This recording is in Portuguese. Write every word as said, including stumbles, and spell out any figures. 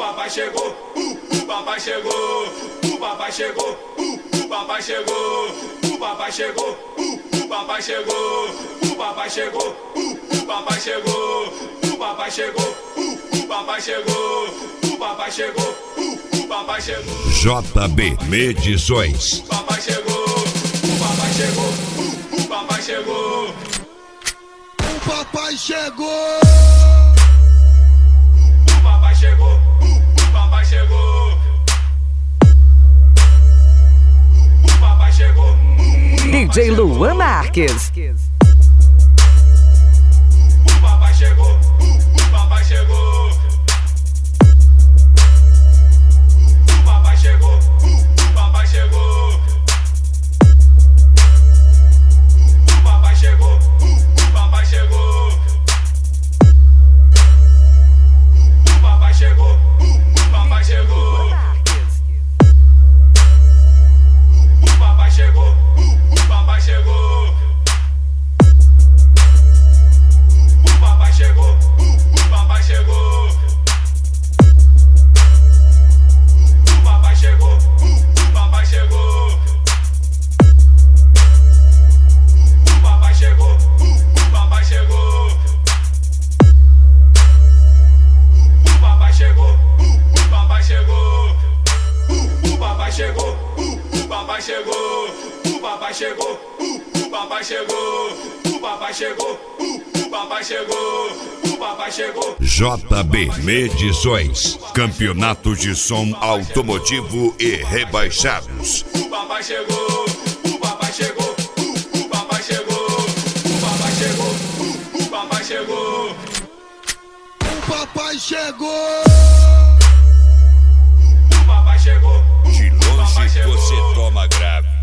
papai chegou, uh, o papai chegou, o papai chegou, uh, o papai chegou, o papai chegou, uh, o papai chegou, o papai chegou, uh, o papai chegou, o papai chegou, uh, o papai chegou, o papai chegou, uh, o papai chegou. J B Medições. O papai chegou, o papai chegou, uh, o papai chegou. O papai chegou. O papai chegou, uh, o papai chegou. O papai chegou. Uh, D J Luan Marques. O papai chegou, uh, o papai chegou. O papai chegou, uh, o papai chegou. O papai chegou, uh, o papai chegou. O papai chegou, uh, o papai chegou. O papai chegou, uh, o papai chegou. O papai chegou, uh, o papai chegou. O papai chegou, uh, o papai chegou. O papai chegou, uh, o papai chegou. O papai chegou, uh, o papai chegou. O papai chegou, uh, o papai chegou. O papai chegou, uh, o papai chegou. O papai chegou, uh, o papai chegou. O papai chegou. J B Medições. Campeonato de som automotivo e rebaixados. O papai chegou, o papai chegou, uh, o papai chegou. O papai chegou, uh, o papai chegou. O papai chegou. O papai chegou, uh, De o papai longe chegou. você toma grave.